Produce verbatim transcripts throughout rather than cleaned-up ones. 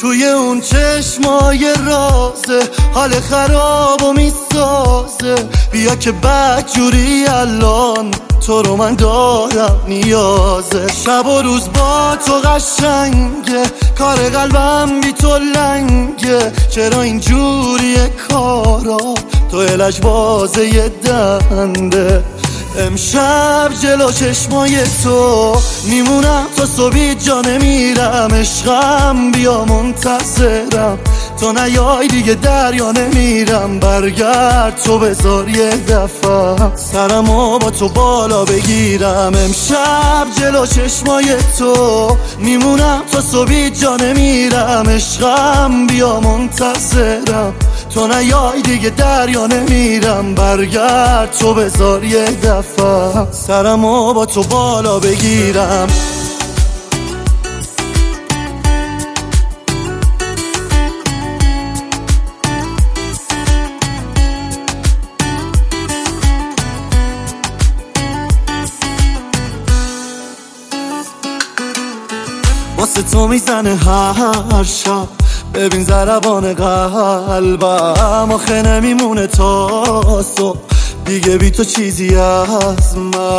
توی اون چشمای رازه حال خراب و میسازه. بیا که بدجوری الان تو رو من دارم نیازه. شب و روز با تو قشنگه، کار قلبم بی تو لنگه. چرا اینجوریه کارا، تو لجبازه یه دنده. امشب جلو چشمای تو میمونم تا صبح جا نمیرم. عشقم بیا منتظرم، تو نیای دیگه دریا نمیرم. برگرد تو بذار یه دفعه سرمو با تو بالا بگیرم. امشب جلو چشمای تو میمونم تا صبح جا نمیرم. عشقم بیا منتظرم، تو نیای دیگه دریا نمیرم. برگرد تو بذار یه دفعه سرمو با تو بالا بگیرم. واسه تو میزنه هر شب، ببین ضربان قلبم. آخه نمیمونه تا صبح دیگه بی تو چیزی از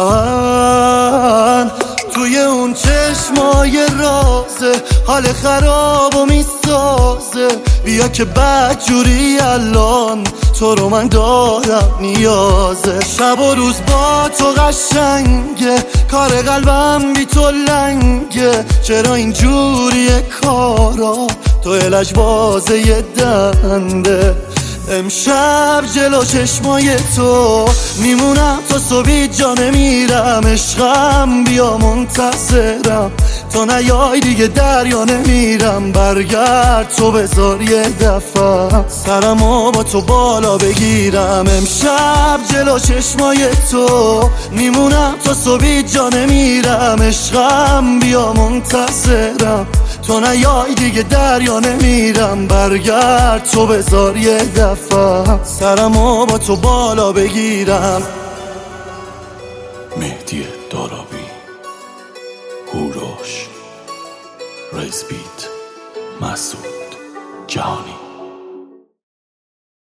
من. توی اون چشمای رازه حال خراب و میسازه. بیا که بدجوری الان تو رو من دارم نیازه. شب و روز با تو قشنگه، کار قلبم بی تو لنگه. چرا اینجوریه کارا، تو لجبازه یه دنده. امشب جلو چشمای تو میمونم تا صبح جا نمیرم. عشقم بیا منتظرم، تو نیای دیگه دریا نمیرم. برگرد تو بذار یه دفعه سرمو با تو بالا بگیرم. امشب جلو چشمای تو میمونم تا صبح جا نمیرم. عشقم بیا منتظرم، تو نیای دیگه دریا نمیرم. برگرد تو بذار یه دفعه سرمو با تو بالا بگیرم. مهدی دارابی، هوروش، ریز بیت، مسعود جهانی.